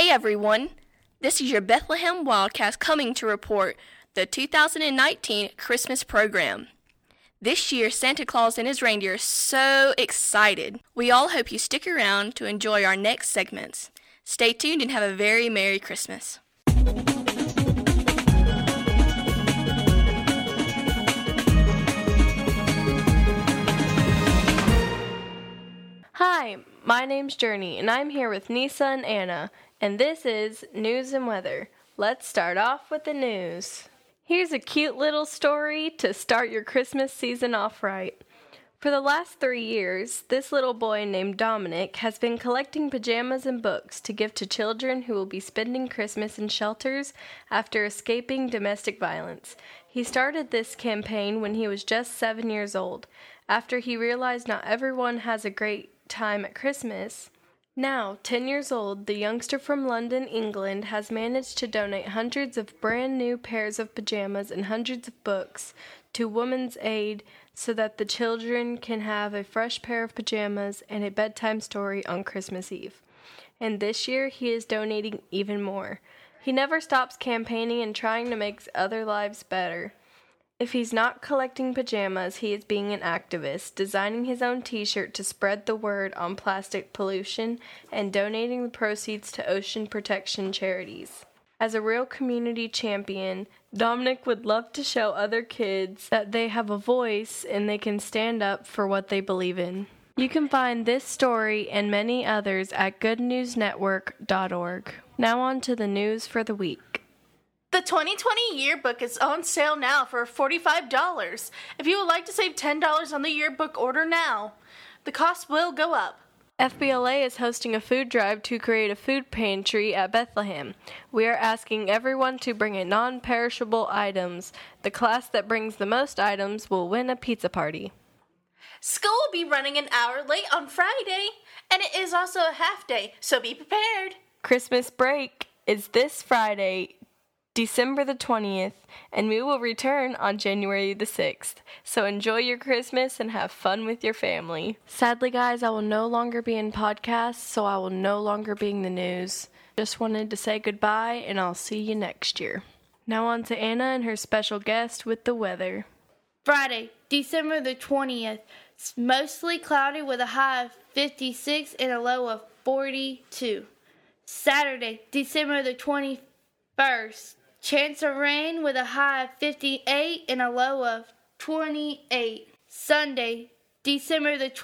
Hey everyone, this is your Bethlehem Wildcast coming to report the 2019 Christmas program. This year, Santa Claus and his reindeer are so excited. We all hope you stick around to enjoy our next segments. Stay tuned and have a very Merry Christmas. Hi, my name's Journey, and I'm here with Nisa and Anna, and this is News and Weather. Let's start off with the news. Here's a cute little story to start your Christmas season off right. For the last 3 years, this little boy named Dominic has been collecting pajamas and books to give to children who will be spending Christmas in shelters after escaping domestic violence. He started this campaign when he was just 7 years old, after he realized not everyone has a great time at Christmas. Now, 10 years old, the youngster from London, England, has managed to donate hundreds of brand new pairs of pajamas and hundreds of books to Women's Aid so that the children can have a fresh pair of pajamas and a bedtime story on Christmas Eve. And this year, he is donating even more. He never stops campaigning and trying to make other lives better. If he's not collecting pajamas, he is being an activist, designing his own t-shirt to spread the word on plastic pollution and donating the proceeds to ocean protection charities. As a real community champion, Dominic would love to show other kids that they have a voice and they can stand up for what they believe in. You can find this story and many others at goodnewsnetwork.org. Now on to the news for the week. The 2020 yearbook is on sale now for $45. If you would like to save $10 on the yearbook, order now. The cost will go up. FBLA is hosting a food drive to create a food pantry at Bethlehem. We are asking everyone to bring in non-perishable items. The class that brings the most items will win a pizza party. School will be running an hour late on Friday, and it is also a half day, so be prepared. Christmas break is this Friday, December the 20th, and we will return on January the 6th. So enjoy your Christmas and have fun with your family. Sadly, guys, I will no longer be in podcasts, so I will no longer be in the news. Just wanted to say goodbye, and I'll see you next year. Now on to Anna and her special guest with the weather. Friday, December the 20th. It's mostly cloudy with a high of 56 and a low of 42. Saturday, December the 21st. Chance of rain with a high of 58 and a low of 28. Sunday, December the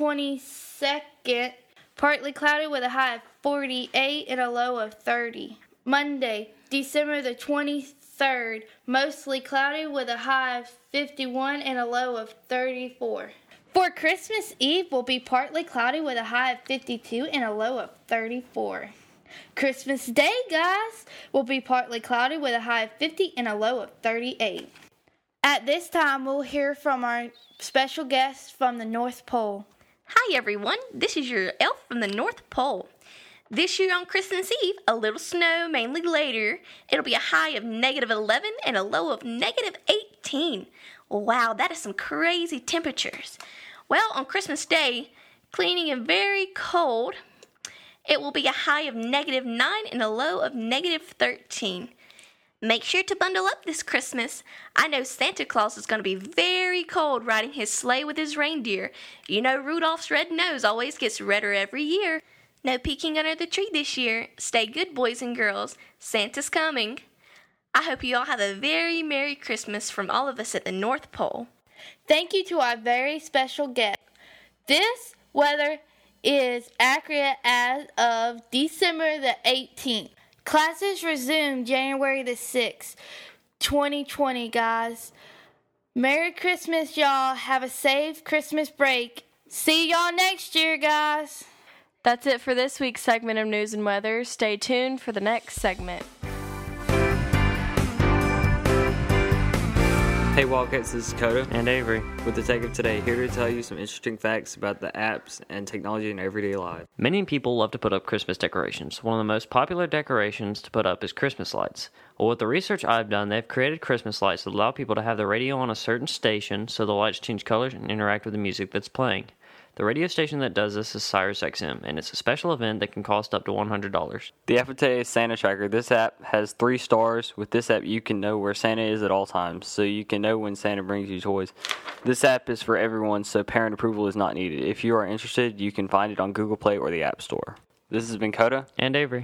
22nd. Partly cloudy with a high of 48 and a low of 30. Monday, December the 23rd. Mostly cloudy with a high of 51 and a low of 34. For Christmas Eve, will be partly cloudy with a high of 52 and a low of 34. Christmas Day, guys, will be partly cloudy with a high of 50 and a low of 38. At this time, we'll hear from our special guest from the North Pole. Hi everyone, this is your elf from the North Pole. This year on Christmas Eve, a little snow, mainly later. It'll be a high of -11 and a low of -18. Wow, that is some crazy temperatures. Well, on Christmas Day, cleaning and very cold. It will be a high of -9 and a low of -13. Make sure to bundle up this Christmas. I know Santa Claus is going to be very cold riding his sleigh with his reindeer. You know Rudolph's red nose always gets redder every year. No peeking under the tree this year. Stay good, boys and girls. Santa's coming. I hope you all have a very Merry Christmas from all of us at the North Pole. Thank you to our very special guest. This weather is accurate as of December the 18th. Classes resume January the 6th, 2020, guys. Merry Christmas, y'all. Have a safe Christmas break. See y'all next year, guys. That's it for this week's segment of News and Weather. Stay tuned for the next segment. Hey Wildcats, this is Dakota and Avery with the Take of Today, here to tell you some interesting facts about the apps and technology in everyday life. Many people love to put up Christmas decorations. One of the most popular decorations to put up is Christmas lights. Well, with the research I've done, they've created Christmas lights that allow people to have the radio on a certain station so the lights change colors and interact with the music that's playing. The radio station that does this is Sirius XM, and it's a special event that can cost up to $100. The FOTA Santa Tracker. This app has 3 stars. With this app, you can know where Santa is at all times, so you can know when Santa brings you toys. This app is for everyone, so parent approval is not needed. If you are interested, you can find it on Google Play or the App Store. This has been Coda. And Avery.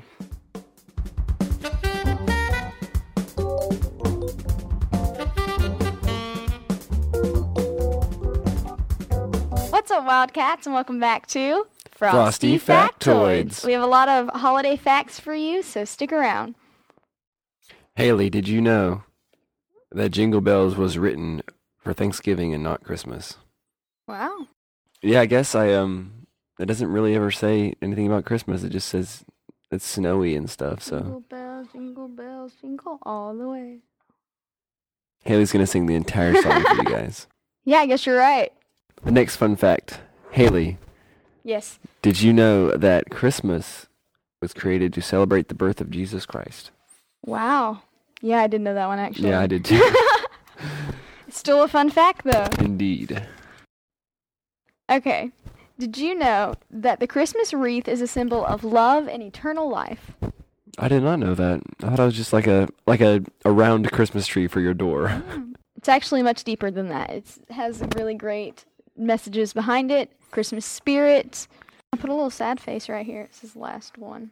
What's up, Wildcats, and welcome back to Frosty Factoids. We have a lot of holiday facts for you, so stick around. Haley, did you know that Jingle Bells was written for Thanksgiving and not Christmas? Wow. Yeah, I guess it doesn't really ever say anything about Christmas. It just says it's snowy and stuff, so. Jingle bells, jingle all the way. Haley's going to sing the entire song for you guys. Yeah, I guess you're right. The next fun fact. Haley, Yes. did you know that Christmas was created to celebrate the birth of Jesus Christ? Wow. Yeah, I didn't know that one, actually. Yeah, I did too. Still a fun fact, though. Indeed. Okay. Did you know that the Christmas wreath is a symbol of love and eternal life? I did not know that. I thought it was just like a round Christmas tree for your door. It's actually much deeper than that. It has really great messages behind it. Christmas spirit. I put a little sad face right here. It says last one.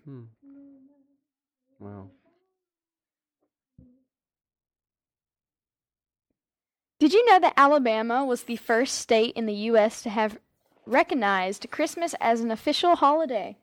Wow. Did you know that Alabama was the first state in the U.S. to have recognized Christmas as an official holiday?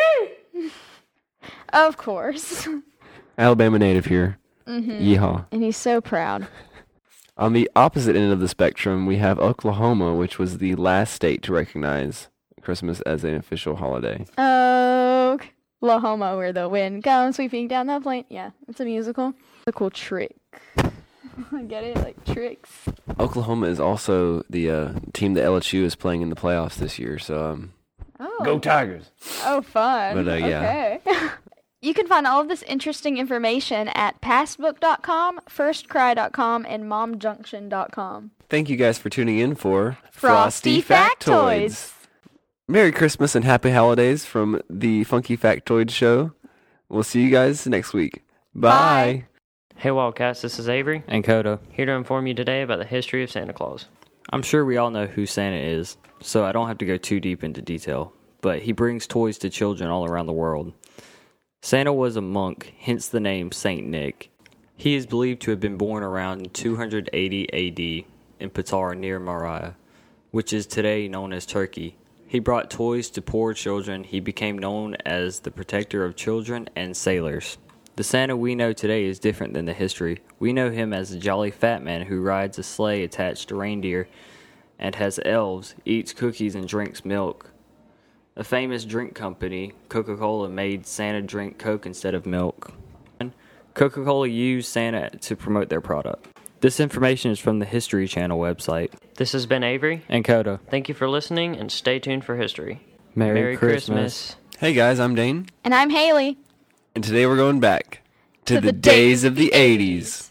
Of course. Alabama native here. Mm-hmm. Yeehaw. And he's so proud. On the opposite end of the spectrum, we have Oklahoma, which was the last state to recognize Christmas as an official holiday. Oklahoma, where the wind comes sweeping down the plain. Yeah, it's a musical. It's a cool trick. Get it? Like tricks. Oklahoma is also the team that LSU is playing in the playoffs this year, so Go Tigers! Oh, fun. But, yeah. Okay. You can find all of this interesting information at passbook.com, firstcry.com, and momjunction.com. Thank you guys for tuning in for Frosty Factoids. Merry Christmas and Happy Holidays from the Funky Factoid Show. We'll see you guys next week. Bye. Hey Wildcats, this is Avery, And Coda. here to inform you today about the history of Santa Claus. I'm sure we all know who Santa is, so I don't have to go too deep into detail, but he brings toys to children all around the world. Santa was a monk, hence the name Saint Nick. He is believed to have been born around 280 AD in Patar near Maria, which is today known as Turkey. He brought toys to poor children. He became known as the protector of children and sailors. The Santa we know today is different than the history. We know him as a jolly fat man who rides a sleigh attached to reindeer and has elves, eats cookies and drinks milk. A famous drink company, Coca-Cola, made Santa drink Coke instead of milk. Coca-Cola used Santa to promote their product. This information is from the History Channel website. This has been Avery. And Coda. Thank you for listening, and stay tuned for history. Merry Christmas. Hey guys, I'm Dane. And I'm Haley. And today we're going back to the days of the 80s.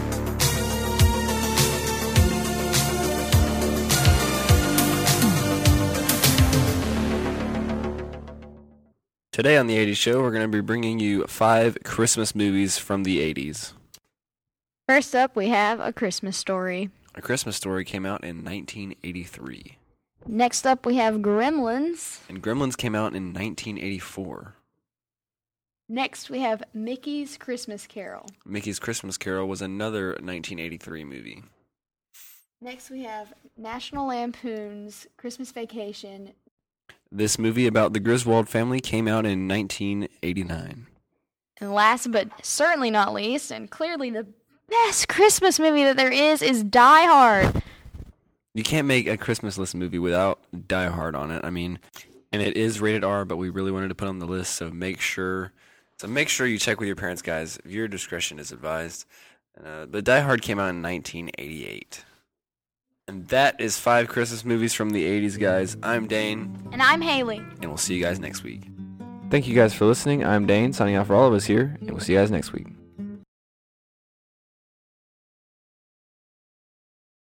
Today on the 80s Show, we're going to be bringing you 5 Christmas movies from the 80s. First up, we have A Christmas Story. A Christmas Story came out in 1983. Next up, we have Gremlins. And Gremlins came out in 1984. Next, we have Mickey's Christmas Carol. Mickey's Christmas Carol was another 1983 movie. Next, we have National Lampoon's Christmas Vacation. This movie about the Griswold family came out in 1989. And last but certainly not least, and clearly the best Christmas movie that there is Die Hard. You can't make a Christmas list movie without Die Hard on it. I mean, and it is rated R, but we really wanted to put it on the list, so make sure you check with your parents, guys. Your discretion is advised. But Die Hard came out in 1988. And that is 5 Christmas movies from the 80s, guys. I'm Dane. And I'm Haley. And we'll see you guys next week. Thank you guys for listening. I'm Dane, signing off for all of us here, and we'll see you guys next week.